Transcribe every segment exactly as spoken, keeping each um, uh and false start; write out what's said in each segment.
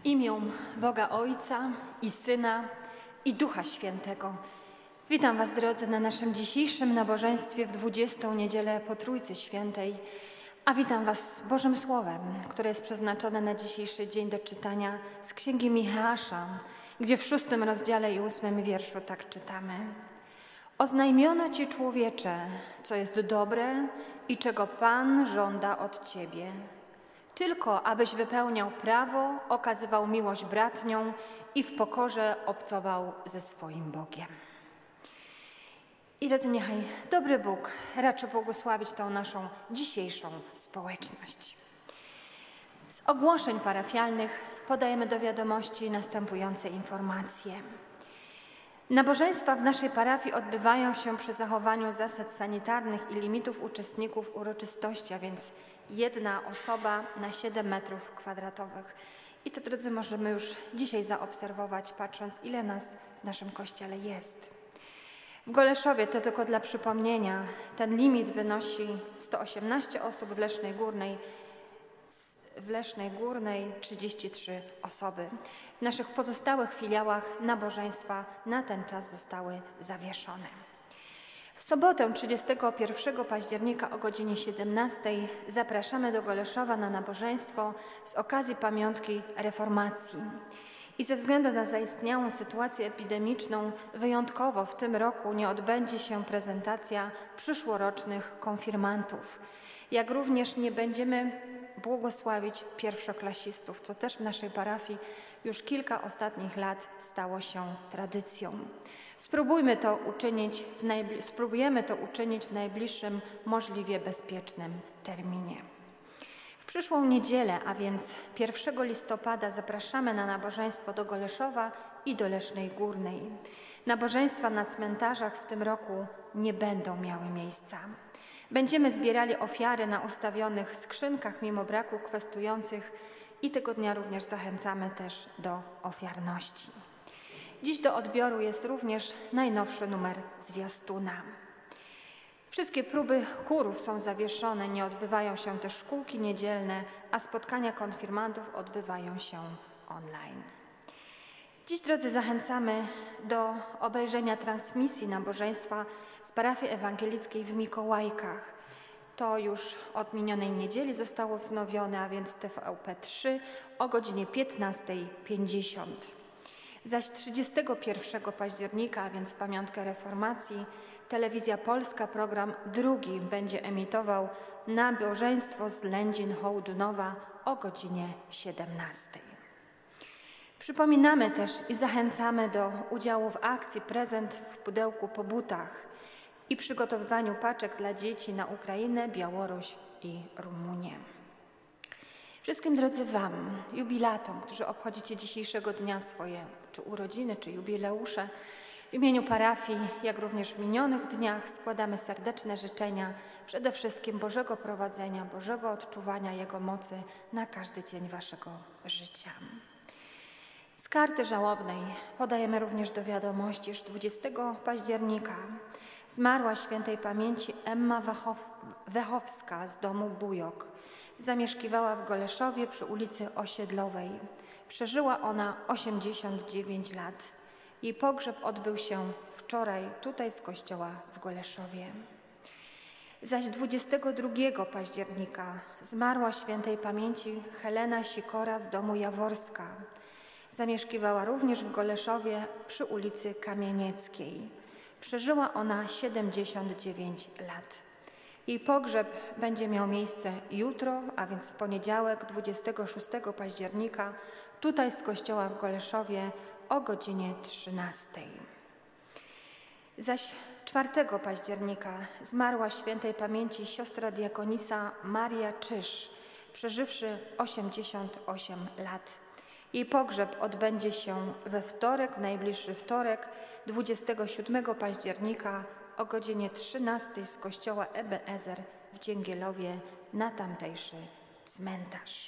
Imię Boga Ojca i Syna i Ducha Świętego. Witam Was, drodzy, na naszym dzisiejszym nabożeństwie w dwudziestą niedzielę po Trójcy Świętej, a witam Was Bożym Słowem, które jest przeznaczone na dzisiejszy dzień do czytania z Księgi Micheasza, gdzie w szóstym rozdziale i ósmym wierszu tak czytamy. Oznajmiono Ci, człowiecze, co jest dobre i czego Pan żąda od Ciebie. Tylko abyś wypełniał prawo, okazywał miłość bratnią i w pokorze obcował ze swoim Bogiem. I drodzy, niechaj dobry Bóg raczy błogosławić tą naszą dzisiejszą społeczność. Z ogłoszeń parafialnych podajemy do wiadomości następujące informacje. Nabożeństwa w naszej parafii odbywają się przy zachowaniu zasad sanitarnych i limitów uczestników uroczystości, a więc jedna osoba na siedem metrów kwadratowych. I to, drodzy, możemy już dzisiaj zaobserwować, patrząc, ile nas w naszym kościele jest. W Goleszowie, to tylko dla przypomnienia, ten limit wynosi sto osiemnaście osób, w Lesznej Górnej, w Lesznej Górnej trzydzieści trzy osoby. W naszych pozostałych filiałach nabożeństwa na ten czas zostały zawieszone. W sobotę trzydziestego pierwszego października o godzinie siedemnastej zapraszamy do Goleszowa na nabożeństwo z okazji pamiątki reformacji. I ze względu na zaistniałą sytuację epidemiczną wyjątkowo w tym roku nie odbędzie się prezentacja przyszłorocznych konfirmantów. Jak również nie będziemy błogosławić pierwszoklasistów, co też w naszej parafii już kilka ostatnich lat stało się tradycją. Spróbujmy to uczynić w najbli- spróbujemy to uczynić w najbliższym możliwie bezpiecznym terminie. W przyszłą niedzielę, a więc pierwszego listopada, zapraszamy na nabożeństwo do Goleszowa i do Lesznej Górnej. Nabożeństwa na cmentarzach w tym roku nie będą miały miejsca. Będziemy zbierali ofiary na ustawionych skrzynkach mimo braku kwestujących i tego dnia również zachęcamy też do ofiarności. Dziś do odbioru jest również najnowszy numer zwiastuna. Wszystkie próby chórów są zawieszone, nie odbywają się też szkółki niedzielne, a spotkania konfirmantów odbywają się online. Dziś, drodzy, zachęcamy do obejrzenia transmisji nabożeństwa z parafii ewangelickiej w Mikołajkach. To już od minionej niedzieli zostało wznowione, a więc T V P trzy o godzinie piętnasta pięćdziesiąt. Zaś trzydziestego pierwszego października, a więc w pamiątkę reformacji, Telewizja Polska program drugi będzie emitował nabożeństwo z Lędzin Hołdunowa o godzinie siedemnastej. Przypominamy też i zachęcamy do udziału w akcji Prezent w pudełku po butach i przygotowywaniu paczek dla dzieci na Ukrainę, Białoruś i Rumunię. Wszystkim, drodzy, Wam, jubilatom, którzy obchodzicie dzisiejszego dnia swoje czy urodziny, czy jubileusze, w imieniu parafii, jak również w minionych dniach składamy serdeczne życzenia przede wszystkim Bożego prowadzenia, Bożego odczuwania Jego mocy na każdy dzień Waszego życia. Z karty żałobnej podajemy również do wiadomości, że dwudziestego października zmarła świętej pamięci Emma Wechowska z domu Bujok. Zamieszkiwała w Goleszowie przy ulicy Osiedlowej. Przeżyła ona osiemdziesiąt dziewięć lat. Jej pogrzeb odbył się wczoraj tutaj z kościoła w Goleszowie. Zaś dwudziestego drugiego października zmarła świętej pamięci Helena Sikora z domu Jaworska. Zamieszkiwała również w Goleszowie przy ulicy Kamienieckiej. Przeżyła ona siedemdziesiąt dziewięć lat. Jej pogrzeb będzie miał miejsce jutro, a więc w poniedziałek dwudziestego szóstego października tutaj z kościoła w Goleszowie o godzinie trzynastej. Zaś czwartego października zmarła świętej pamięci siostra diakonisa Maria Czyż, przeżywszy osiemdziesiąt osiem lat. Jej pogrzeb odbędzie się we wtorek, w najbliższy wtorek, dwudziestego siódmego października o godzinie trzynastej z kościoła Ebenezer w Dzięgielowie na tamtejszy cmentarz.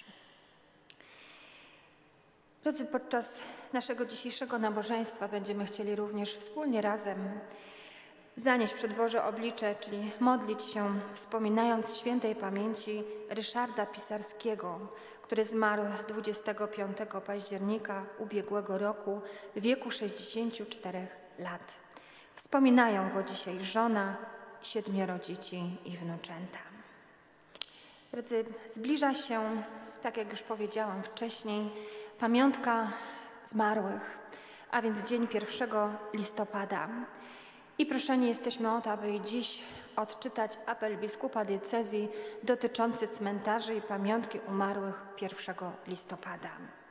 Drodzy, podczas naszego dzisiejszego nabożeństwa będziemy chcieli również wspólnie razem zanieść przed Boże oblicze, czyli modlić się, wspominając świętej pamięci Ryszarda Pisarskiego, który zmarł dwudziestego piątego października ubiegłego roku w wieku sześćdziesięciu czterech lat. Wspominają go dzisiaj żona, siedmioro dzieci i wnuczęta. Drodzy, zbliża się, tak jak już powiedziałam wcześniej, pamiątka zmarłych, a więc dzień pierwszego listopada. I proszeni jesteśmy o to, aby dziś odczytać apel biskupa diecezji dotyczący cmentarzy i pamiątki umarłych pierwszego listopada.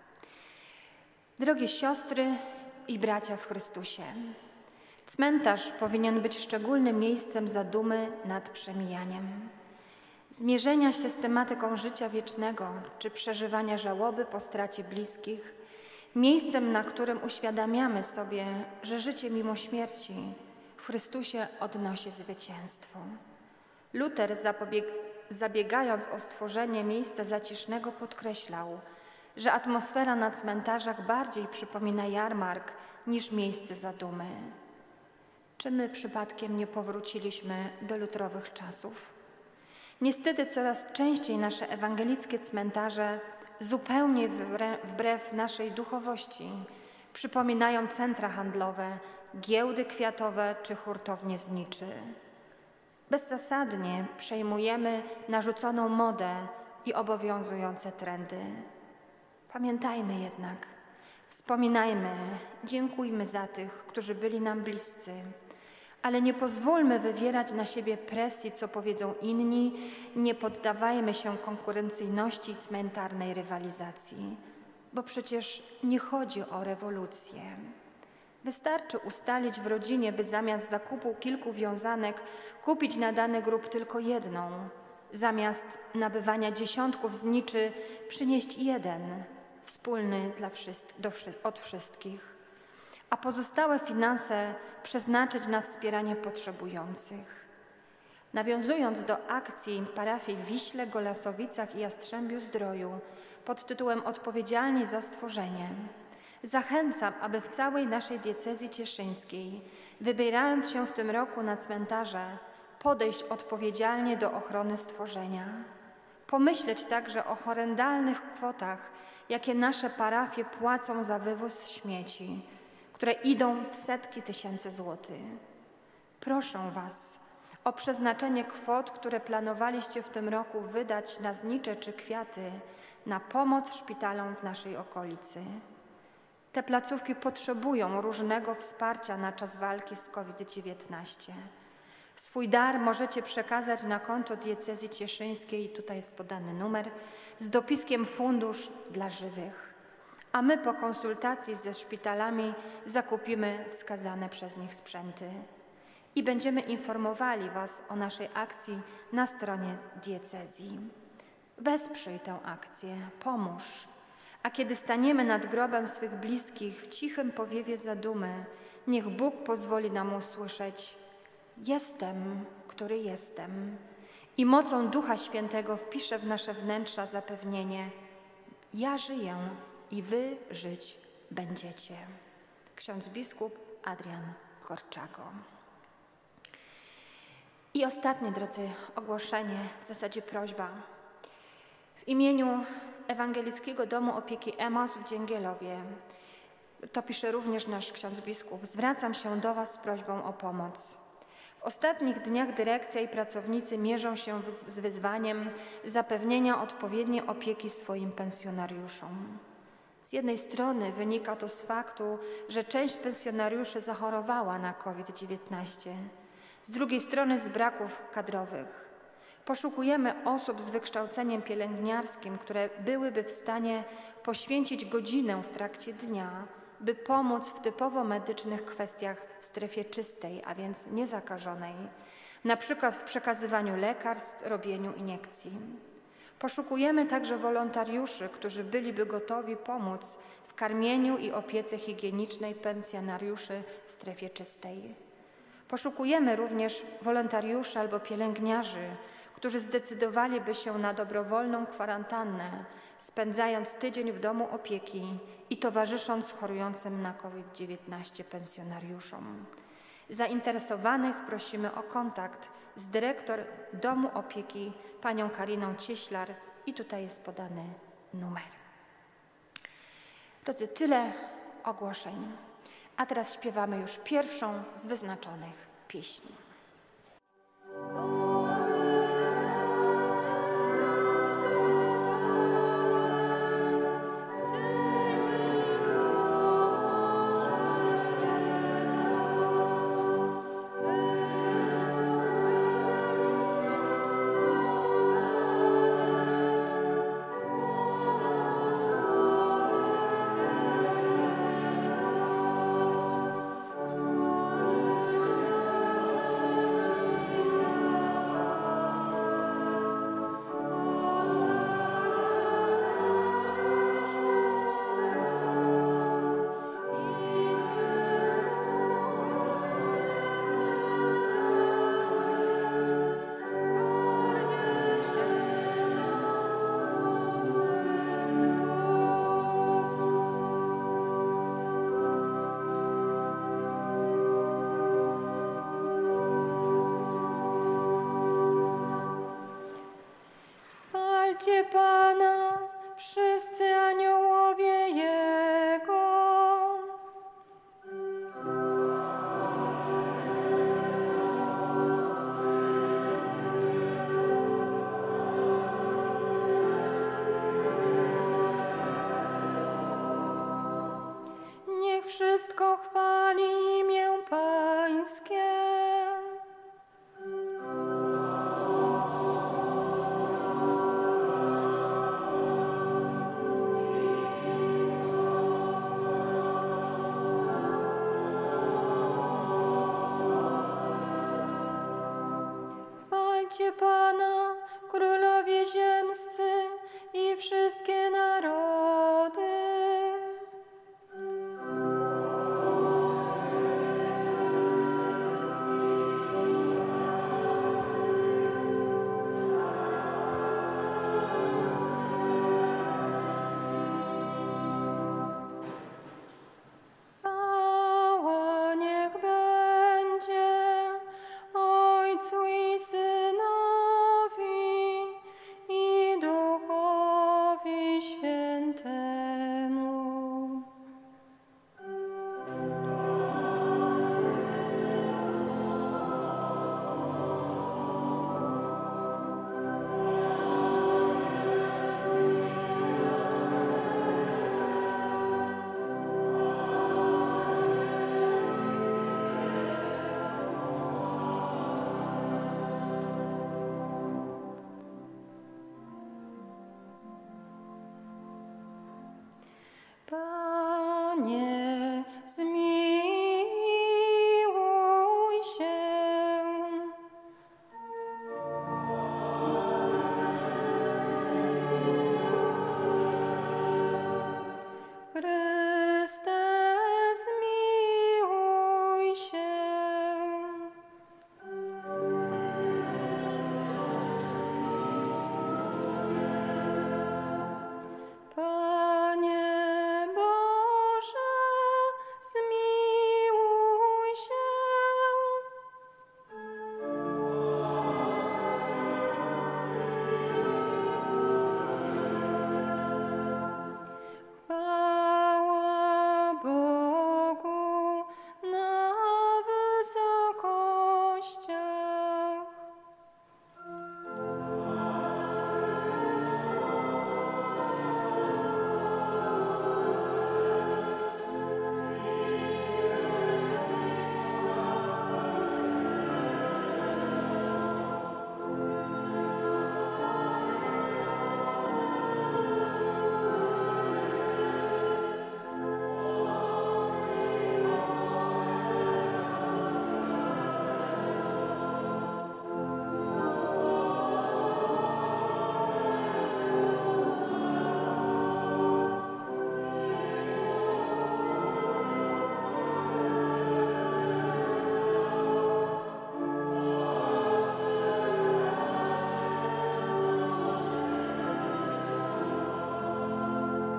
Drogie siostry i bracia w Chrystusie, cmentarz powinien być szczególnym miejscem zadumy nad przemijaniem, zmierzenia się z tematyką życia wiecznego czy przeżywania żałoby po stracie bliskich, miejscem, na którym uświadamiamy sobie, że życie mimo śmierci w Chrystusie odnosi zwycięstwo. Luter, zabiegając o stworzenie miejsca zacisznego, podkreślał, że atmosfera na cmentarzach bardziej przypomina jarmark niż miejsce zadumy. Czy my przypadkiem nie powróciliśmy do lutrowych czasów? Niestety coraz częściej nasze ewangelickie cmentarze, zupełnie wbrew naszej duchowości, przypominają centra handlowe, giełdy kwiatowe czy hurtownie zniczy. Bezzasadnie przejmujemy narzuconą modę i obowiązujące trendy. Pamiętajmy jednak, wspominajmy, dziękujmy za tych, którzy byli nam bliscy, ale nie pozwólmy wywierać na siebie presji, co powiedzą inni, nie poddawajmy się konkurencyjności i cmentarnej rywalizacji, bo przecież nie chodzi o rewolucję. Wystarczy ustalić w rodzinie, by zamiast zakupu kilku wiązanek kupić na dany grób tylko jedną, zamiast nabywania dziesiątków zniczy przynieść jeden, wspólny dla wszystkich, do, od wszystkich, a pozostałe finanse przeznaczyć na wspieranie potrzebujących. Nawiązując do akcji parafii w Wiśle, Golasowicach i Jastrzębiu-Zdroju pod tytułem Odpowiedzialni za stworzenie, zachęcam, aby w całej naszej diecezji cieszyńskiej, wybierając się w tym roku na cmentarze, podejść odpowiedzialnie do ochrony stworzenia. Pomyśleć także o horrendalnych kwotach, jakie nasze parafie płacą za wywóz śmieci, które idą w setki tysięcy złotych. Proszę Was o przeznaczenie kwot, które planowaliście w tym roku wydać na znicze czy kwiaty, na pomoc szpitalom w naszej okolicy. Te placówki potrzebują różnego wsparcia na czas walki z COVID dziewiętnaście. Swój dar możecie przekazać na konto diecezji cieszyńskiej, tutaj jest podany numer, z dopiskiem Fundusz dla Żywych. A my po konsultacji ze szpitalami zakupimy wskazane przez nich sprzęty i będziemy informowali Was o naszej akcji na stronie diecezji. Wesprzyj tę akcję, pomóż. A kiedy staniemy nad grobem swych bliskich w cichym powiewie zadumy, niech Bóg pozwoli nam usłyszeć: jestem, który jestem. I mocą Ducha Świętego wpisze w nasze wnętrza zapewnienie: ja żyję i wy żyć będziecie. Ksiądz biskup Adrian Korczago. I ostatnie, drodzy, ogłoszenie, w zasadzie prośba. W imieniu Ewangelickiego Domu Opieki Emaus w Dzięgielowie, to pisze również nasz ksiądz biskup, zwracam się do Was z prośbą o pomoc. W ostatnich dniach dyrekcja i pracownicy mierzą się z wyzwaniem zapewnienia odpowiedniej opieki swoim pensjonariuszom. Z jednej strony wynika to z faktu, że część pensjonariuszy zachorowała na COVID dziewiętnaście, z drugiej strony z braków kadrowych. Poszukujemy osób z wykształceniem pielęgniarskim, które byłyby w stanie poświęcić godzinę w trakcie dnia, by pomóc w typowo medycznych kwestiach w strefie czystej, a więc niezakażonej, na przykład w przekazywaniu lekarstw, robieniu iniekcji. Poszukujemy także wolontariuszy, którzy byliby gotowi pomóc w karmieniu i opiece higienicznej pensjonariuszy w strefie czystej. Poszukujemy również wolontariuszy albo pielęgniarzy, którzy zdecydowaliby się na dobrowolną kwarantannę, spędzając tydzień w domu opieki i towarzysząc chorującym na COVID dziewiętnaście pensjonariuszom. Zainteresowanych prosimy o kontakt z dyrektor Domu Opieki panią Kariną Cieślar i tutaj jest podany numer. Drodzy, tyle ogłoszeń, a teraz śpiewamy już pierwszą z wyznaczonych pieśni. Chwalcie Pana, wszyscy aniołowie Jego. Niech wszystko chwali imię Pańskie. Chwalcie Pana, królowie ziemscy i wszystkie narody. Chwała niech będzie Ojcu i Synowi i Duchowi Świętemu. Panie, zmiłuj się. Chryste, zmiłuj się. Panie Boże, zmiłuj się. Chwała Bogu na wysokościach.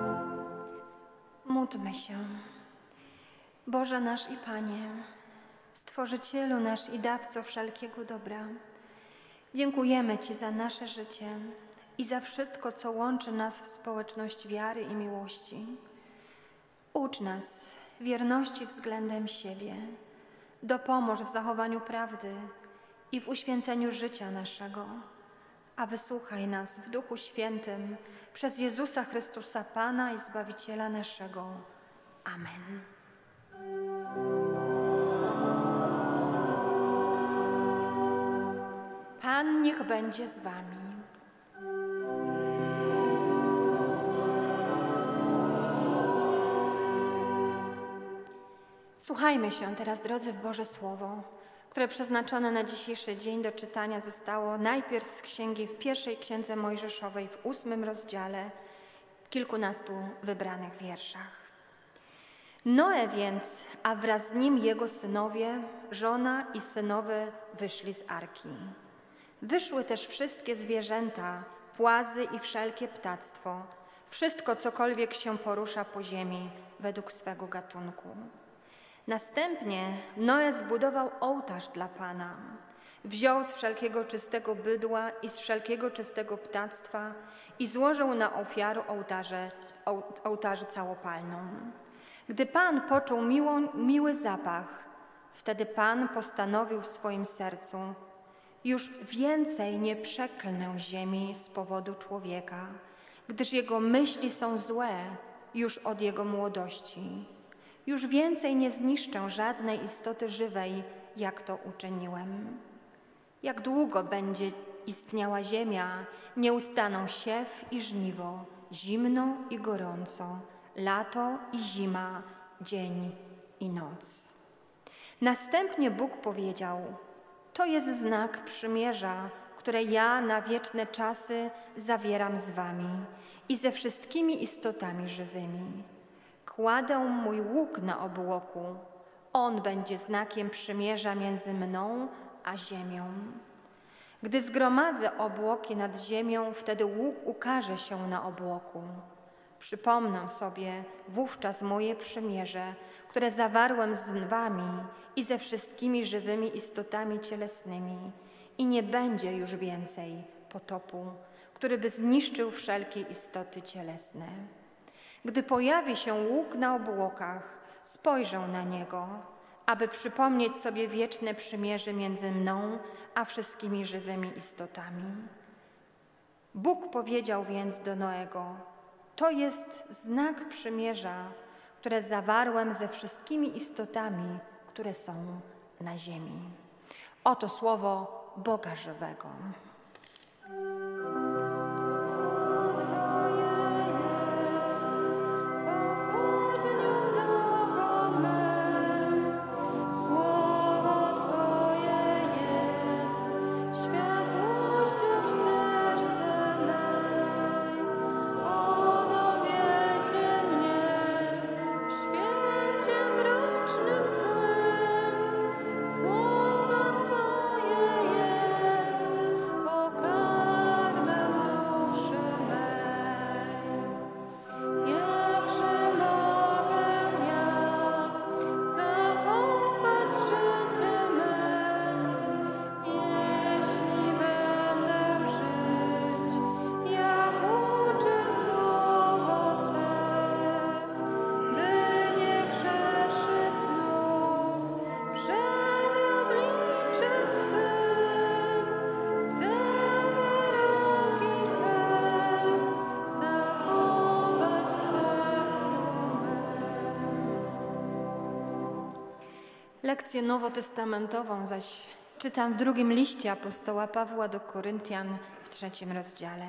Módlmy się. Boże nasz i Panie, Stworzycielu nasz i dawco wszelkiego dobra, dziękujemy Ci za nasze życie i za wszystko, co łączy nas w społeczność wiary i miłości. Ucz nas wierności względem siebie, dopomóż w zachowaniu prawdy i w uświęceniu życia naszego, a wysłuchaj nas w Duchu Świętym przez Jezusa Chrystusa, Pana i Zbawiciela naszego. Amen. Pan niech będzie z wami. Słuchajmy się teraz, drodzy, w Boże Słowo, które przeznaczone na dzisiejszy dzień do czytania zostało najpierw z księgi w pierwszej księdze Mojżeszowej w ósmym rozdziale, w kilkunastu wybranych wierszach. Noe więc, a wraz z nim jego synowie, żona i synowie wyszli z arki. Wyszły też wszystkie zwierzęta, płazy i wszelkie ptactwo, wszystko, cokolwiek się porusza po ziemi, według swego gatunku. Następnie Noe zbudował ołtarz dla Pana. Wziął z wszelkiego czystego bydła i z wszelkiego czystego ptactwa i złożył na ofiarę ołtarze, ołtarzy całopalną. Gdy Pan poczuł miłą, miły zapach, wtedy Pan postanowił w swoim sercu: już więcej nie przeklnę ziemi z powodu człowieka, gdyż jego myśli są złe już od jego młodości. Już więcej nie zniszczę żadnej istoty żywej, jak to uczyniłem. Jak długo będzie istniała ziemia, nie ustaną siew i żniwo, zimno i gorąco, lato i zima, dzień i noc. Następnie Bóg powiedział: to jest znak przymierza, które ja na wieczne czasy zawieram z wami i ze wszystkimi istotami żywymi. Kładę mój łuk na obłoku, on będzie znakiem przymierza między mną a ziemią. Gdy zgromadzę obłoki nad ziemią, wtedy łuk ukaże się na obłoku. Przypomnę sobie wówczas moje przymierze, które zawarłem z wami i ze wszystkimi żywymi istotami cielesnymi, i nie będzie już więcej potopu, który by zniszczył wszelkie istoty cielesne. Gdy pojawi się łuk na obłokach, spojrzę na niego, aby przypomnieć sobie wieczne przymierze między mną a wszystkimi żywymi istotami. Bóg powiedział więc do Noego: to jest znak przymierza, które zawarłem ze wszystkimi istotami, które są na ziemi. Oto słowo Boga żywego. Lekcję nowotestamentową zaś czytam w drugim liście apostoła Pawła do Koryntian w trzecim rozdziale.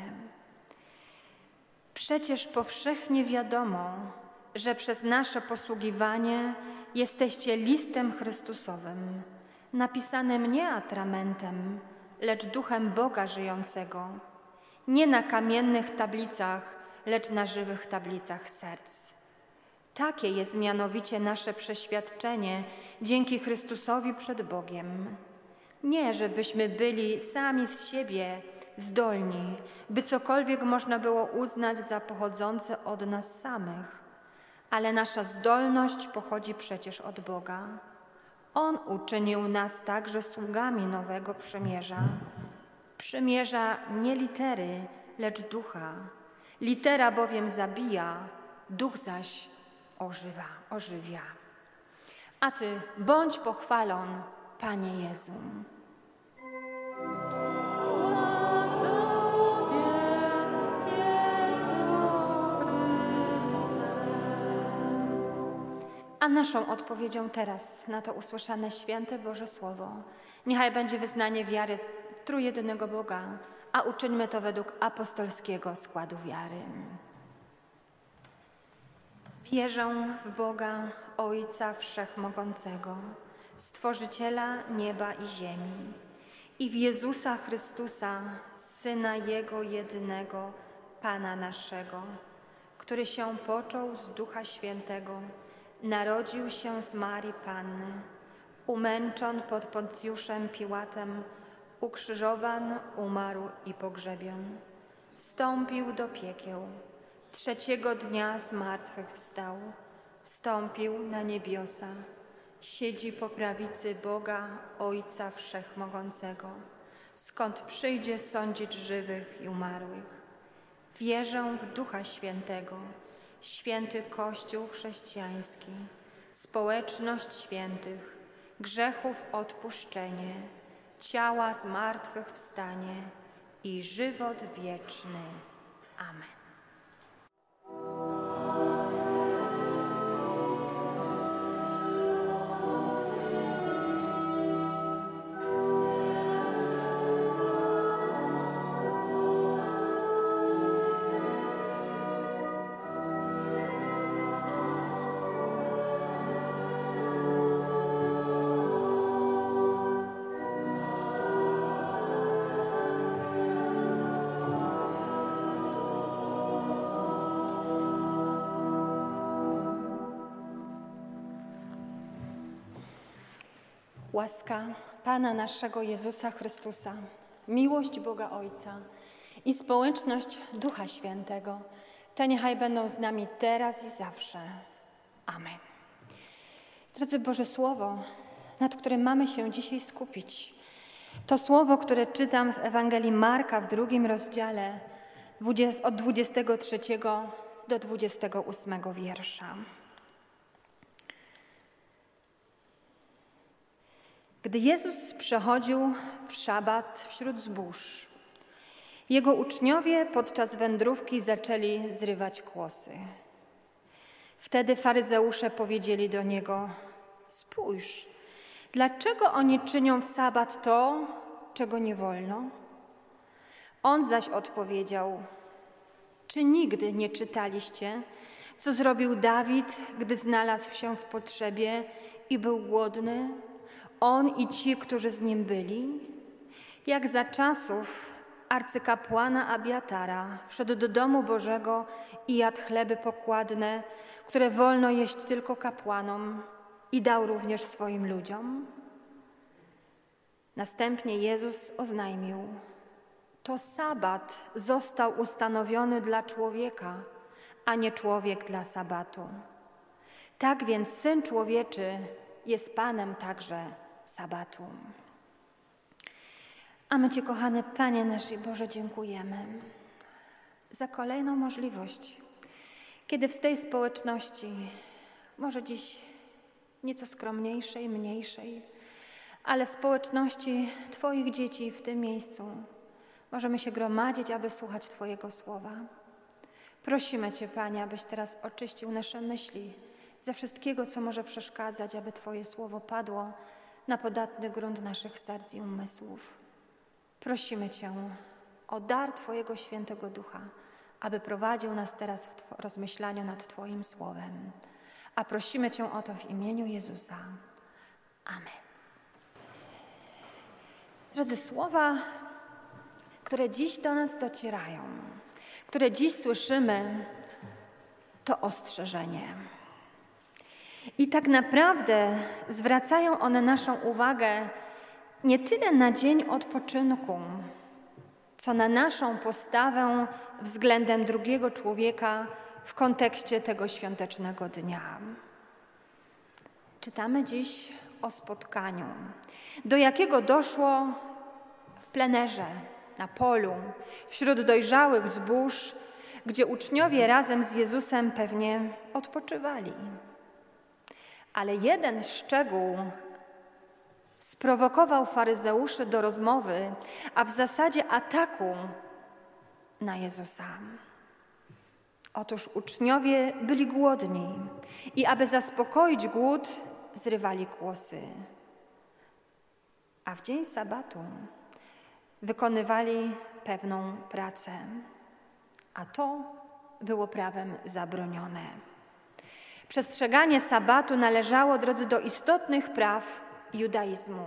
Przecież powszechnie wiadomo, że przez nasze posługiwanie jesteście listem Chrystusowym, napisanym nie atramentem, lecz duchem Boga żyjącego, nie na kamiennych tablicach, lecz na żywych tablicach serc. Takie jest mianowicie nasze przeświadczenie dzięki Chrystusowi przed Bogiem. Nie, żebyśmy byli sami z siebie zdolni, by cokolwiek można było uznać za pochodzące od nas samych, ale nasza zdolność pochodzi przecież od Boga. On uczynił nas także sługami nowego przymierza. Przymierza nie litery, lecz ducha. Litera bowiem zabija, duch zaś ożywa, ożywia. A Ty bądź pochwalon, Panie Jezu. A naszą odpowiedzią teraz na to usłyszane święte Boże Słowo niechaj będzie wyznanie wiary w trójjedynego Boga, a uczyńmy to według apostolskiego składu wiary. Wierzę w Boga, Ojca Wszechmogącego, Stworzyciela nieba i ziemi, i w Jezusa Chrystusa, Syna Jego jedynego, Pana naszego, który się począł z Ducha Świętego, narodził się z Marii Panny, umęczon pod Poncjuszem Piłatem, ukrzyżowan, umarł i pogrzebion. Wstąpił do piekieł, trzeciego dnia z martwych wstał, wstąpił na niebiosa, siedzi po prawicy Boga Ojca Wszechmogącego, skąd przyjdzie sądzić żywych i umarłych. Wierzę w Ducha Świętego, święty Kościół chrześcijański, społeczność świętych, grzechów odpuszczenie, ciała zmartwychwstanie i żywot wieczny. Amen. Łaska Pana naszego Jezusa Chrystusa, miłość Boga Ojca i społeczność Ducha Świętego, te niechaj będą z nami teraz i zawsze. Amen. Drodzy, Boże Słowo, nad którym mamy się dzisiaj skupić, to słowo, które czytam w Ewangelii Marka w drugim rozdziale od dwudziestego trzeciego do dwudziestego ósmego wiersza. Gdy Jezus przechodził w szabat wśród zbóż, Jego uczniowie podczas wędrówki zaczęli zrywać kłosy. Wtedy faryzeusze powiedzieli do Niego: spójrz, dlaczego oni czynią w sabat to, czego nie wolno? On zaś odpowiedział: czy nigdy nie czytaliście, co zrobił Dawid, gdy znalazł się w potrzebie i był głodny, on i ci, którzy z nim byli? Jak za czasów arcykapłana Abiatara wszedł do domu Bożego i jadł chleby pokładne, które wolno jeść tylko kapłanom, i dał również swoim ludziom? Następnie Jezus oznajmił: to sabat został ustanowiony dla człowieka, a nie człowiek dla sabatu. Tak więc Syn Człowieczy jest Panem także sabatu. A my Ci, kochany Panie nasz i Boże, dziękujemy za kolejną możliwość, kiedy w tej społeczności, może dziś nieco skromniejszej, mniejszej, ale w społeczności Twoich dzieci w tym miejscu możemy się gromadzić, aby słuchać Twojego słowa. Prosimy Cię, Panie, abyś teraz oczyścił nasze myśli ze wszystkiego, co może przeszkadzać, aby Twoje słowo padło na podatny grunt naszych serc i umysłów. Prosimy Cię o dar Twojego Świętego Ducha, aby prowadził nas teraz w rozmyślaniu nad Twoim słowem. A prosimy Cię o to w imieniu Jezusa. Amen. Drodzy, słowa, które dziś do nas docierają, które dziś słyszymy, to ostrzeżenie. I tak naprawdę zwracają one naszą uwagę nie tyle na dzień odpoczynku, co na naszą postawę względem drugiego człowieka w kontekście tego świątecznego dnia. Czytamy dziś o spotkaniu, do jakiego doszło w plenerze, na polu, wśród dojrzałych zbóż, gdzie uczniowie razem z Jezusem pewnie odpoczywali. Ale jeden szczegół sprowokował faryzeuszy do rozmowy, a w zasadzie ataku na Jezusa. Otóż uczniowie byli głodni i aby zaspokoić głód, zrywali kłosy. A w dzień sabatu wykonywali pewną pracę, a to było prawem zabronione. Przestrzeganie sabatu należało, drodzy, do istotnych praw judaizmu.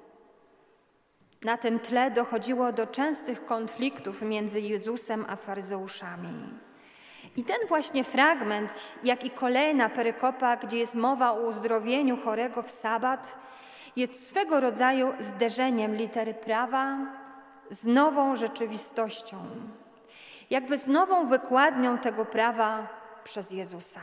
Na tym tle dochodziło do częstych konfliktów między Jezusem a faryzeuszami. I ten właśnie fragment, jak i kolejna perykopa, gdzie jest mowa o uzdrowieniu chorego w sabat, jest swego rodzaju zderzeniem litery prawa z nową rzeczywistością, jakby z nową wykładnią tego prawa przez Jezusa.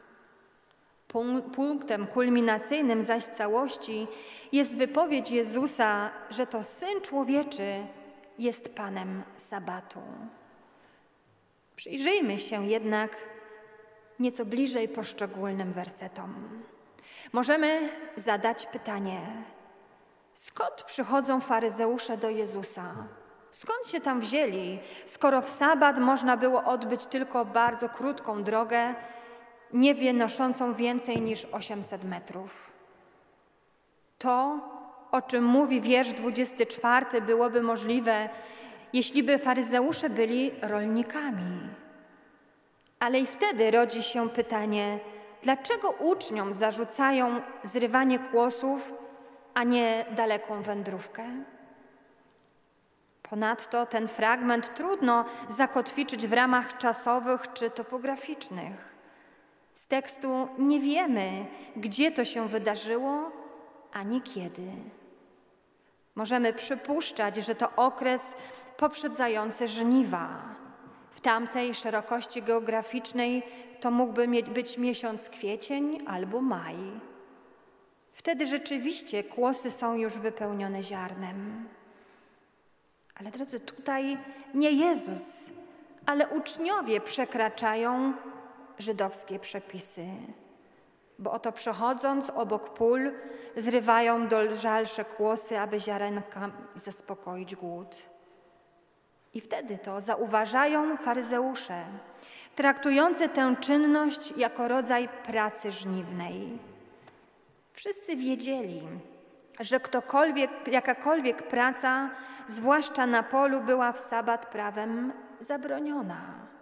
Punktem kulminacyjnym zaś całości jest wypowiedź Jezusa, że to Syn Człowieczy jest Panem sabatu. Przyjrzyjmy się jednak nieco bliżej poszczególnym wersetom. Możemy zadać pytanie, skąd przychodzą faryzeusze do Jezusa? Skąd się tam wzięli, skoro w sabat można było odbyć tylko bardzo krótką drogę, nie wynoszącą więcej niż osiemset metrów? To, o czym mówi wiersz dwudziesty czwarty, byłoby możliwe, jeśli by faryzeusze byli rolnikami. Ale i wtedy rodzi się pytanie, dlaczego uczniom zarzucają zrywanie kłosów, a nie daleką wędrówkę? Ponadto ten fragment trudno zakotwiczyć w ramach czasowych czy topograficznych. Z tekstu nie wiemy, gdzie to się wydarzyło, ani kiedy. Możemy przypuszczać, że to okres poprzedzający żniwa. W tamtej szerokości geograficznej to mógłby być miesiąc kwiecień albo maj. Wtedy rzeczywiście kłosy są już wypełnione ziarnem. Ale drodzy, tutaj nie Jezus, ale uczniowie przekraczają żydowskie przepisy. Bo oto przechodząc obok pól, zrywają dojrzalsze kłosy, aby ziarenka zaspokoić głód. I wtedy to zauważają faryzeusze, traktujący tę czynność jako rodzaj pracy żniwnej. Wszyscy wiedzieli, że ktokolwiek, jakakolwiek praca, zwłaszcza na polu, była w sabat prawem zabroniona.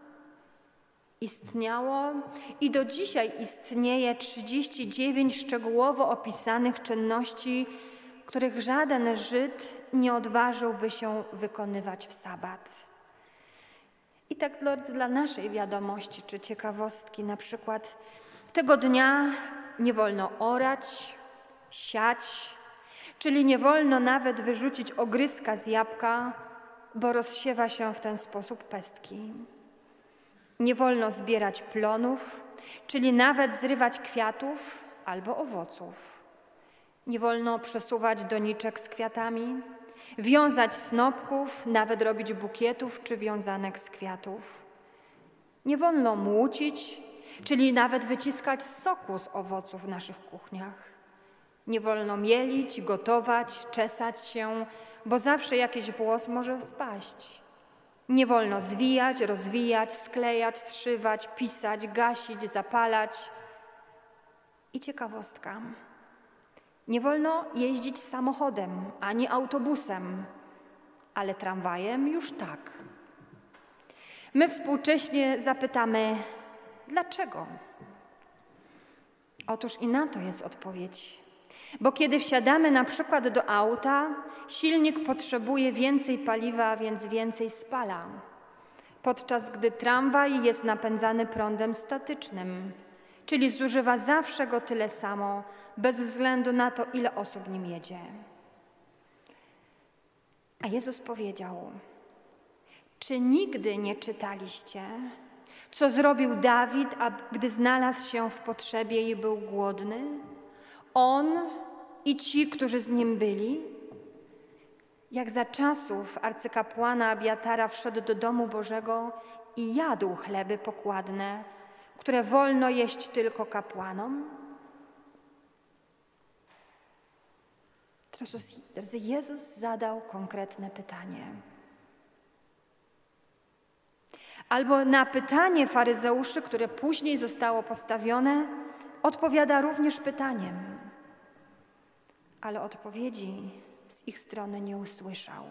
Istniało i do dzisiaj istnieje trzydzieści dziewięć szczegółowo opisanych czynności, których żaden Żyd nie odważyłby się wykonywać w sabat. I tak dla naszej wiadomości czy ciekawostki, na przykład tego dnia nie wolno orać, siać, czyli nie wolno nawet wyrzucić ogryzka z jabłka, bo rozsiewa się w ten sposób pestki. Nie wolno zbierać plonów, czyli nawet zrywać kwiatów albo owoców. Nie wolno przesuwać doniczek z kwiatami, wiązać snopków, nawet robić bukietów czy wiązanek z kwiatów. Nie wolno młócić, czyli nawet wyciskać soku z owoców w naszych kuchniach. Nie wolno mielić, gotować, czesać się, bo zawsze jakiś włos może spaść. Nie wolno zwijać, rozwijać, sklejać, zszywać, pisać, gasić, zapalać. I ciekawostka. Nie wolno jeździć samochodem ani autobusem, ale tramwajem już tak. My współcześnie zapytamy, dlaczego? Otóż i na to jest odpowiedź. Bo kiedy wsiadamy na przykład do auta, silnik potrzebuje więcej paliwa, więc więcej spala. Podczas gdy tramwaj jest napędzany prądem statycznym, czyli zużywa zawsze go tyle samo, bez względu na to, ile osób nim jedzie. A Jezus powiedział, czy nigdy nie czytaliście, co zrobił Dawid, a gdy znalazł się w potrzebie i był głodny? On i ci, którzy z nim byli? Jak za czasów arcykapłana Abiatara wszedł do domu Bożego i jadł chleby pokładne, które wolno jeść tylko kapłanom? Drodzy, Jezus zadał konkretne pytanie. Albo na pytanie faryzeuszy, które później zostało postawione, odpowiada również pytaniem, ale odpowiedzi z ich strony nie usłyszał.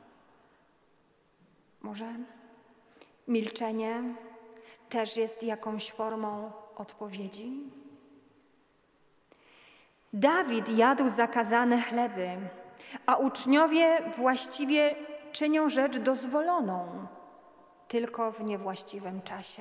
Może milczenie też jest jakąś formą odpowiedzi? Dawid jadł zakazane chleby, a uczniowie właściwie czynią rzecz dozwoloną, tylko w niewłaściwym czasie.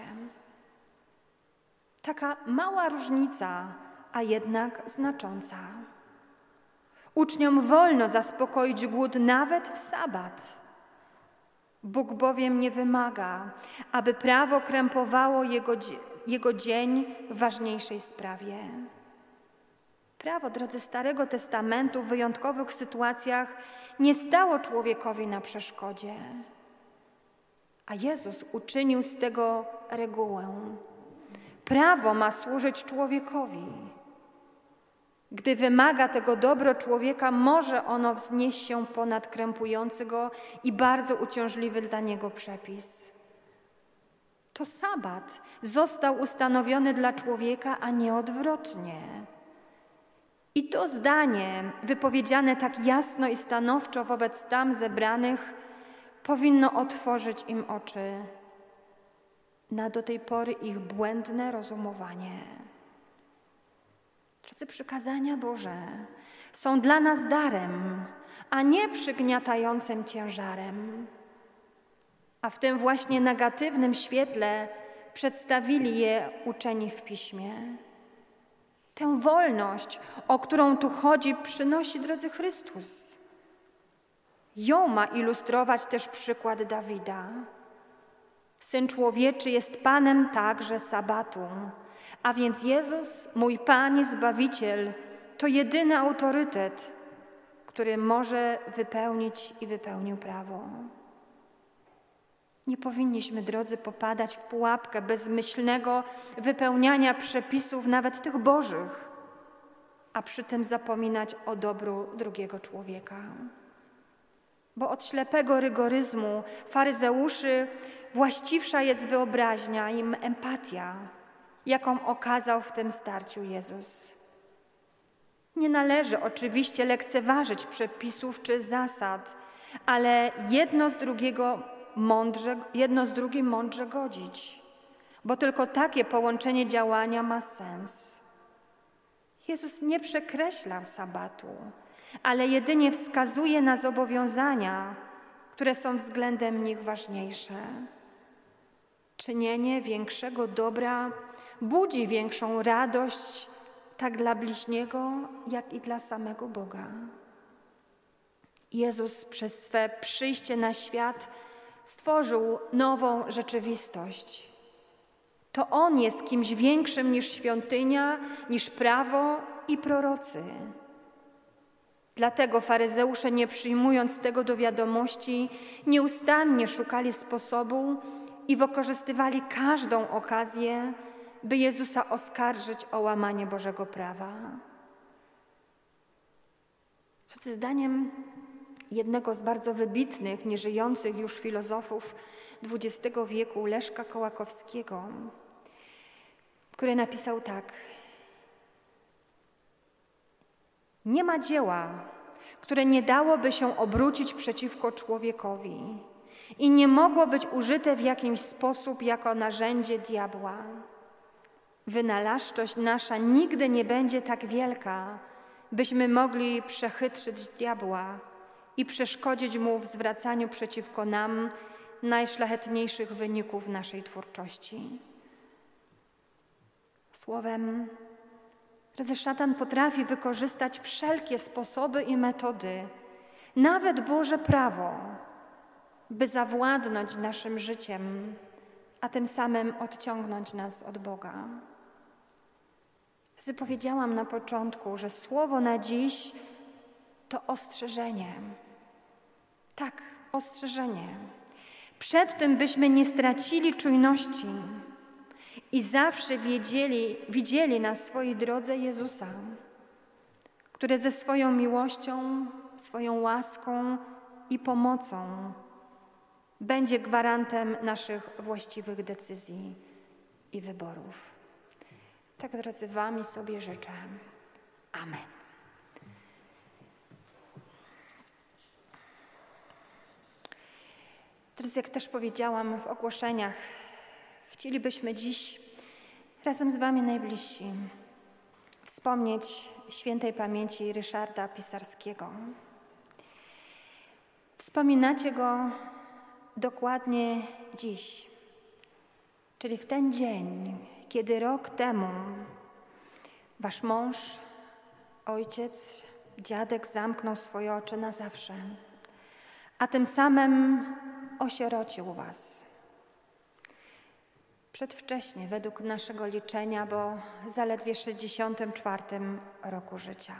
Taka mała różnica, a jednak znacząca. Uczniom wolno zaspokoić głód nawet w sabat. Bóg bowiem nie wymaga, aby prawo krępowało jego, jego dzień w ważniejszej sprawie. Prawo, drodzy, Starego Testamentu w wyjątkowych sytuacjach nie stało człowiekowi na przeszkodzie, a Jezus uczynił z tego regułę. Prawo ma służyć człowiekowi. Gdy wymaga tego dobro człowieka, może ono wznieść się ponad krępujący go i bardzo uciążliwy dla niego przepis. To sabat został ustanowiony dla człowieka, a nie odwrotnie. I to zdanie, wypowiedziane tak jasno i stanowczo wobec tam zebranych, powinno otworzyć im oczy na do tej pory ich błędne rozumowanie. Drodzy, przykazania Boże są dla nas darem, a nie przygniatającym ciężarem. A w tym właśnie negatywnym świetle przedstawili je uczeni w Piśmie. Tę wolność, o którą tu chodzi, przynosi, drodzy, Chrystus. Ją ma ilustrować też przykład Dawida. Syn Człowieczy jest Panem także sabatu, a więc Jezus, mój Pan i Zbawiciel, to jedyny autorytet, który może wypełnić i wypełnił prawo. Nie powinniśmy, drodzy, popadać w pułapkę bezmyślnego wypełniania przepisów, nawet tych bożych, a przy tym zapominać o dobru drugiego człowieka. Bo od ślepego rygoryzmu faryzeuszy właściwsza jest wyobraźnia i empatia, jaką okazał w tym starciu Jezus. Nie należy oczywiście lekceważyć przepisów czy zasad, ale jedno z drugiego mądrze, jedno z drugim mądrze godzić, bo tylko takie połączenie działania ma sens. Jezus nie przekreślał sabatu, ale jedynie wskazuje na zobowiązania, które są względem nich ważniejsze. Czynienie większego dobra budzi większą radość tak dla bliźniego, jak i dla samego Boga. Jezus przez swe przyjście na świat stworzył nową rzeczywistość. To On jest kimś większym niż świątynia, niż prawo i prorocy. Dlatego faryzeusze, nie przyjmując tego do wiadomości, nieustannie szukali sposobu i wykorzystywali każdą okazję, by Jezusa oskarżyć o łamanie Bożego prawa. Co zdaniem jednego z bardzo wybitnych, nieżyjących już filozofów dwudziestego wieku, Leszka Kołakowskiego, który napisał tak: nie ma dzieła, które nie dałoby się obrócić przeciwko człowiekowi i nie mogło być użyte w jakiś sposób jako narzędzie diabła. Wynalazczość nasza nigdy nie będzie tak wielka, byśmy mogli przechytrzyć diabła i przeszkodzić mu w zwracaniu przeciwko nam najszlachetniejszych wyników naszej twórczości. Słowem, drodzy, szatan potrafi wykorzystać wszelkie sposoby i metody, nawet Boże prawo, by zawładnąć naszym życiem, a tym samym odciągnąć nas od Boga. Powiedziałam na początku, że słowo na dziś to ostrzeżenie. Tak, ostrzeżenie. Przed tym, byśmy nie stracili czujności i zawsze wiedzieli, widzieli na swojej drodze Jezusa, który ze swoją miłością, swoją łaską i pomocą będzie gwarantem naszych właściwych decyzji i wyborów. Tak, drodzy, wam i sobie życzę. Amen. Drodzy, jak też powiedziałam w ogłoszeniach, chcielibyśmy dziś razem z wami najbliżsi wspomnieć świętej pamięci Ryszarda Pisarskiego. Wspominacie go dokładnie dziś, czyli w ten dzień, kiedy rok temu wasz mąż, ojciec, dziadek zamknął swoje oczy na zawsze, a tym samym osierocił was. Przedwcześnie, według naszego liczenia, bo zaledwie w sześćdziesiątym czwartym roku życia.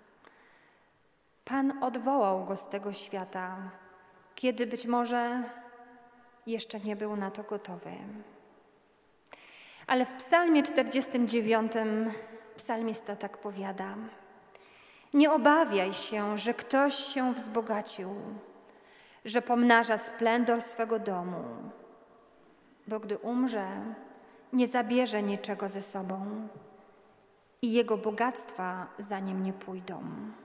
Pan odwołał go z tego świata, kiedy być może jeszcze nie był na to gotowy. Ale w psalmie czterdziestym dziewiątym psalmista tak powiada: nie obawiaj się, że ktoś się wzbogacił, że pomnaża splendor swego domu, bo gdy umrze, nie zabierze niczego ze sobą i jego bogactwa za nim nie pójdą.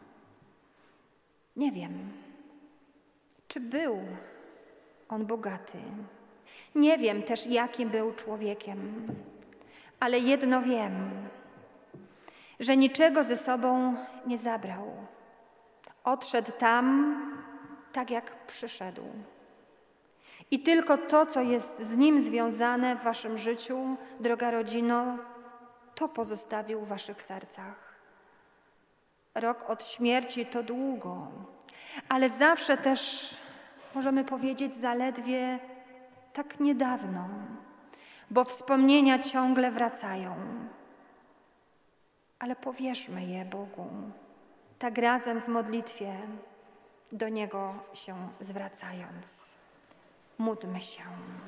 Nie wiem, czy był on bogaty. Nie wiem też, jakim był człowiekiem, ale jedno wiem, że niczego ze sobą nie zabrał. Odszedł tam, tak jak przyszedł. I tylko to, co jest z nim związane w waszym życiu, droga rodzino, to pozostawił w waszych sercach. Rok od śmierci to długo, ale zawsze też możemy powiedzieć zaledwie tak niedawno, bo wspomnienia ciągle wracają. Ale powierzmy je Bogu, tak razem w modlitwie, do Niego się zwracając. Módlmy się.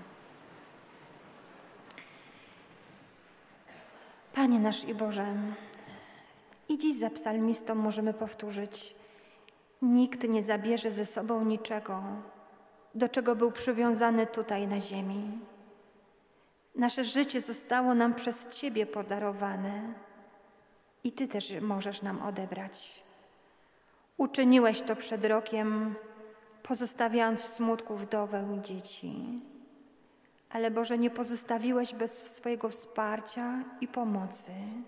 Panie nasz i Boże, i dziś za psalmistą możemy powtórzyć: nikt nie zabierze ze sobą niczego, do czego był przywiązany tutaj na ziemi. Nasze życie zostało nam przez Ciebie podarowane i Ty też możesz nam odebrać. Uczyniłeś to przed rokiem, pozostawiając w smutku wdowę i dzieci. Ale Boże, nie pozostawiłeś bez swojego wsparcia i pomocy.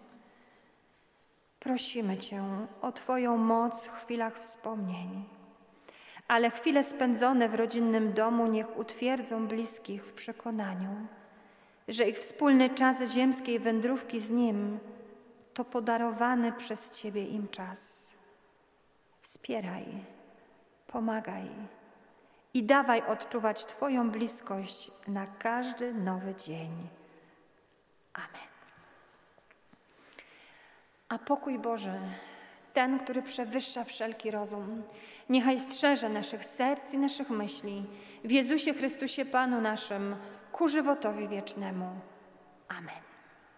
Prosimy Cię o Twoją moc w chwilach wspomnień, ale chwile spędzone w rodzinnym domu niech utwierdzą bliskich w przekonaniu, że ich wspólny czas ziemskiej wędrówki z Nim to podarowany przez Ciebie im czas. Wspieraj, pomagaj i dawaj odczuwać Twoją bliskość na każdy nowy dzień. Amen. A pokój Boży, ten, który przewyższa wszelki rozum, niechaj strzeże naszych serc i naszych myśli w Jezusie Chrystusie Panu naszym, ku żywotowi wiecznemu. Amen.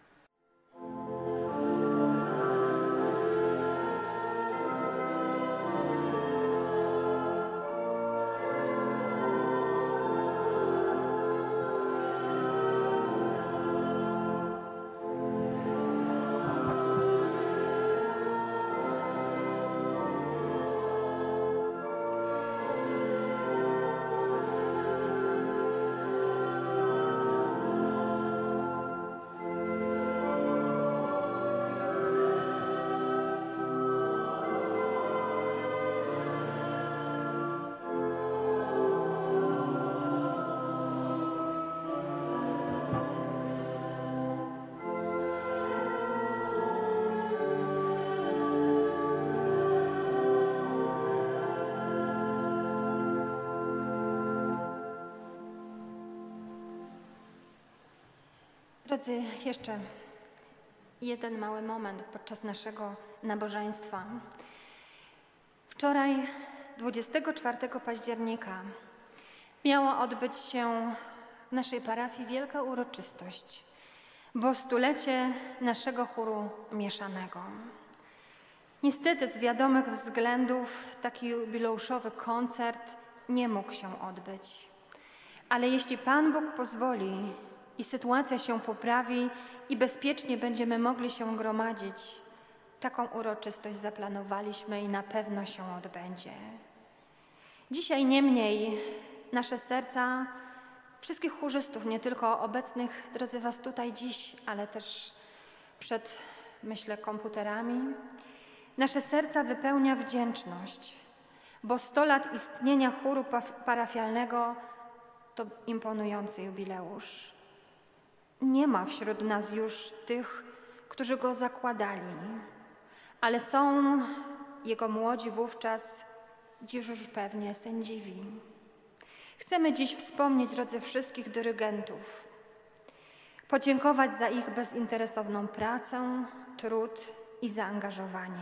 Drodzy, jeszcze jeden mały moment podczas naszego nabożeństwa. Wczoraj, dwudziestego czwartego października, miała odbyć się w naszej parafii wielka uroczystość, bo stulecie naszego chóru mieszanego. Niestety z wiadomych względów taki jubileuszowy koncert nie mógł się odbyć. Ale jeśli Pan Bóg pozwoli i sytuacja się poprawi i bezpiecznie będziemy mogli się gromadzić, taką uroczystość zaplanowaliśmy i na pewno się odbędzie. Dzisiaj niemniej nasze serca wszystkich chórzystów, nie tylko obecnych, drodzy Was, tutaj dziś, ale też przed, myślę, komputerami, nasze serca wypełnia wdzięczność, bo sto lat istnienia chóru parafialnego to imponujący jubileusz. Nie ma wśród nas już tych, którzy go zakładali, ale są jego młodzi wówczas, dziś już pewnie sędziwi. Chcemy dziś wspomnieć, drodzy, wszystkich dyrygentów, podziękować za ich bezinteresowną pracę, trud i zaangażowanie.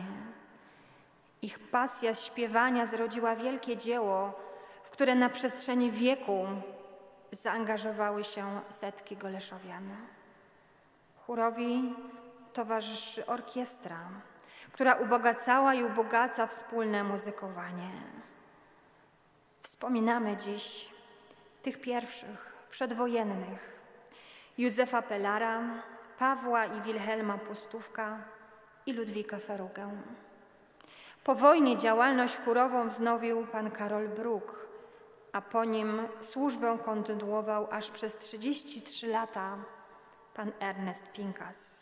Ich pasja śpiewania zrodziła wielkie dzieło, w które na przestrzeni wieku zaangażowały się setki Goleszowian. Chórowi towarzyszy orkiestra, która ubogacała i ubogaca wspólne muzykowanie. Wspominamy dziś tych pierwszych, przedwojennych: Józefa Pelara, Pawła i Wilhelma Pustówka i Ludwika Ferugę. Po wojnie działalność chórową wznowił pan Karol Bruk, a po nim służbę kontynuował aż przez trzydzieści trzy lata pan Ernest Pinkas.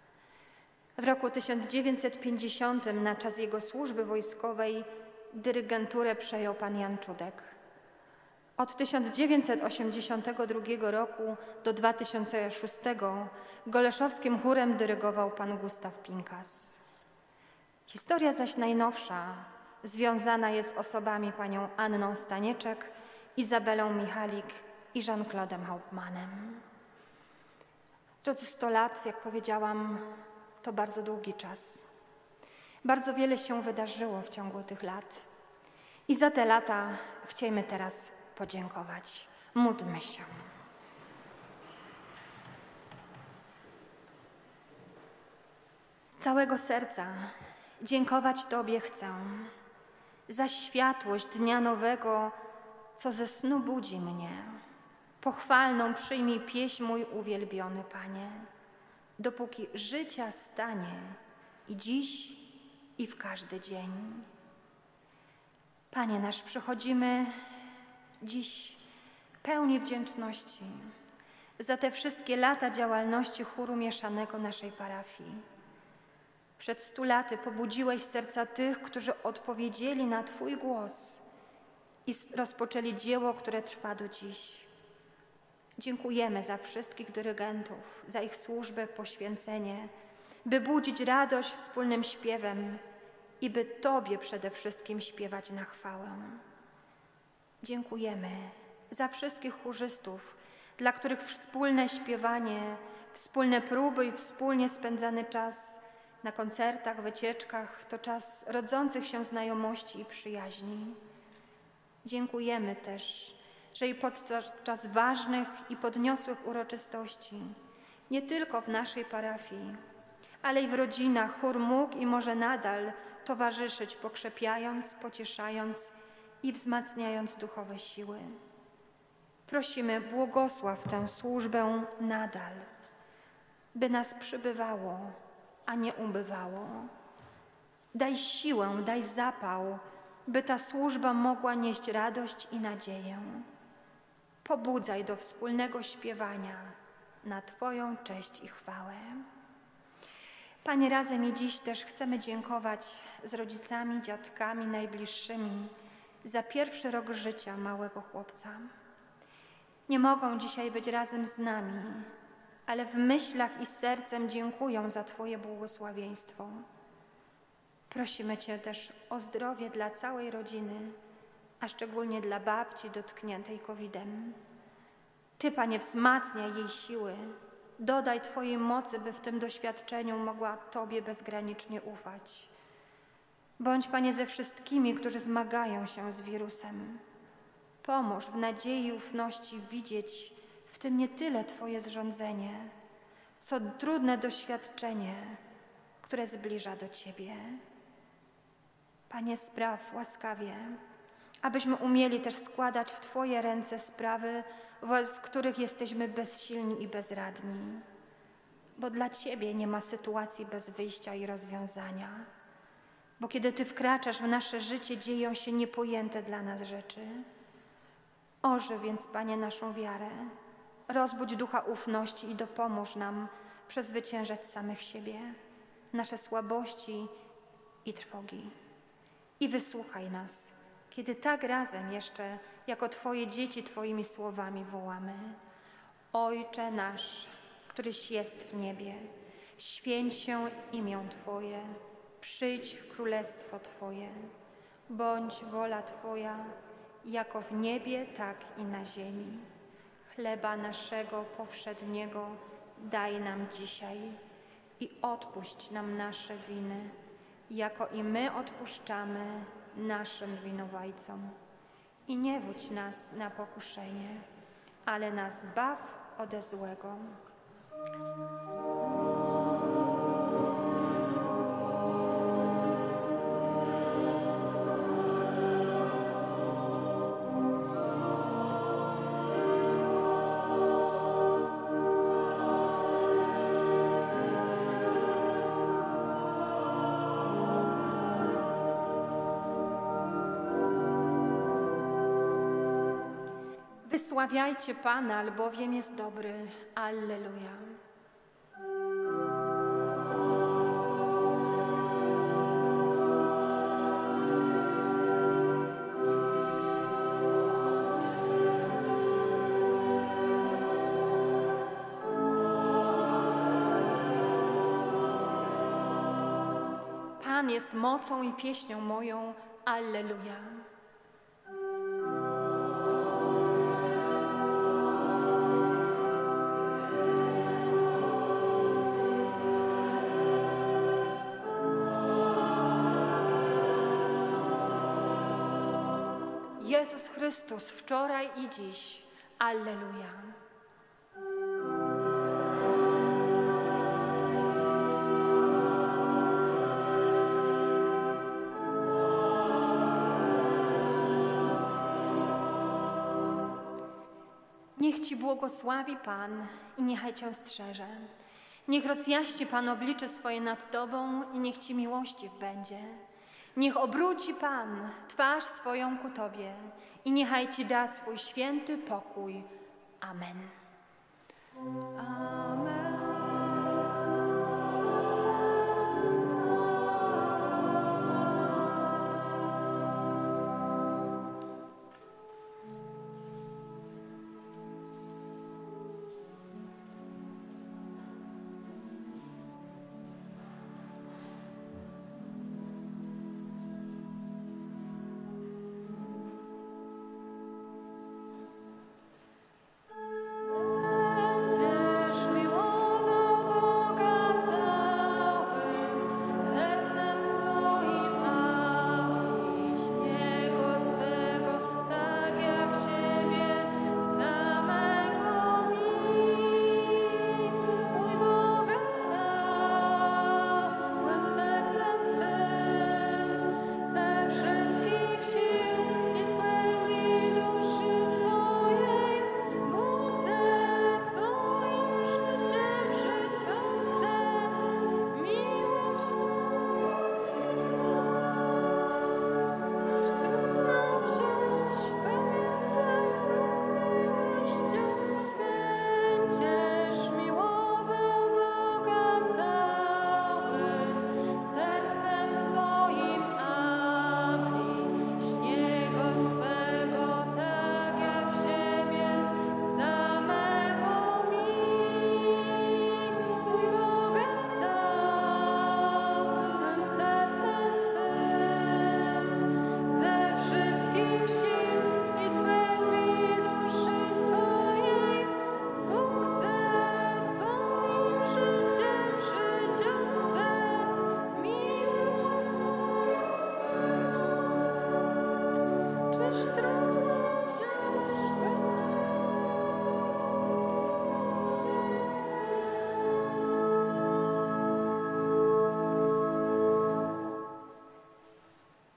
W roku tysiąc dziewięćset pięćdziesiątym na czas jego służby wojskowej dyrygenturę przejął pan Jan Czudek. Od tysiąc dziewięćset osiemdziesiątego drugiego roku do dwa tysiące szóstego goleszowskim chórem dyrygował pan Gustaw Pinkas. Historia zaś najnowsza związana jest z osobami panią Anną Stanieczek, Izabelą Michalik i Jean-Claude'em Hauptmannem. Drodzy, sto lat, jak powiedziałam, to bardzo długi czas. Bardzo wiele się wydarzyło w ciągu tych lat i za te lata chciejmy teraz podziękować. Módlmy się. Z całego serca dziękować Tobie chcę za światłość dnia nowego, co ze snu budzi mnie. Pochwalną przyjmij pieśń mój uwielbiony, Panie, dopóki życia stanie i dziś, i w każdy dzień. Panie nasz, przychodzimy dziś pełni wdzięczności za te wszystkie lata działalności chóru mieszanego naszej parafii. Przed stu laty pobudziłeś serca tych, którzy odpowiedzieli na Twój głos i rozpoczęli dzieło, które trwa do dziś. Dziękujemy za wszystkich dyrygentów, za ich służbę, poświęcenie, by budzić radość wspólnym śpiewem i by Tobie przede wszystkim śpiewać na chwałę. Dziękujemy za wszystkich chórzystów, dla których wspólne śpiewanie, wspólne próby i wspólnie spędzany czas na koncertach, wycieczkach to czas rodzących się znajomości i przyjaźni. Dziękujemy też, że i podczas ważnych i podniosłych uroczystości, nie tylko w naszej parafii, ale i w rodzinach chór mógł i może nadal towarzyszyć, pokrzepiając, pocieszając i wzmacniając duchowe siły. Prosimy, błogosław tę służbę nadal, by nas przybywało, a nie ubywało. Daj siłę, daj zapał, by ta służba mogła nieść radość i nadzieję. Pobudzaj do wspólnego śpiewania na Twoją cześć i chwałę. Panie, razem i dziś też chcemy dziękować z rodzicami, dziadkami, najbliższymi za pierwszy rok życia małego chłopca. Nie mogą dzisiaj być razem z nami, ale w myślach i sercem dziękują za Twoje błogosławieństwo. Prosimy Cię też o zdrowie dla całej rodziny, a szczególnie dla babci dotkniętej kowidem. Ty, Panie, wzmacniaj jej siły, dodaj Twojej mocy, by w tym doświadczeniu mogła Tobie bezgranicznie ufać. Bądź, Panie, ze wszystkimi, którzy zmagają się z wirusem. Pomóż w nadziei i ufności widzieć w tym nie tyle Twoje zrządzenie, co trudne doświadczenie, które zbliża do Ciebie. Panie, spraw łaskawie, abyśmy umieli też składać w Twoje ręce sprawy, wobec których jesteśmy bezsilni i bezradni, bo dla Ciebie nie ma sytuacji bez wyjścia i rozwiązania, bo kiedy Ty wkraczasz w nasze życie, dzieją się niepojęte dla nas rzeczy. Ożyw więc, Panie, naszą wiarę, rozbudź ducha ufności i dopomóż nam przezwyciężać samych siebie, nasze słabości i trwogi. I wysłuchaj nas, kiedy tak razem jeszcze, jako Twoje dzieci, Twoimi słowami wołamy: Ojcze nasz, któryś jest w niebie, święć się imię Twoje, przyjdź królestwo Twoje, bądź wola Twoja, jako w niebie, tak i na ziemi. Chleba naszego powszedniego daj nam dzisiaj i odpuść nam nasze winy, jako i my odpuszczamy naszym winowajcom. I nie wódź nas na pokuszenie, ale nas zbaw ode złego. Wysławiajcie Pana, albowiem jest dobry. Alleluja. Pan jest mocą i pieśnią moją. Alleluja. Jezus Chrystus, wczoraj i dziś. Alleluja. Niech Ci błogosławi Pan i niechaj Cię strzeże. Niech rozjaśni Pan oblicze swoje nad Tobą i niech Ci miłościw będzie. Niech obróci Pan twarz swoją ku Tobie i niechaj Ci da swój święty pokój. Amen. Amen. Będziesz miłował strony.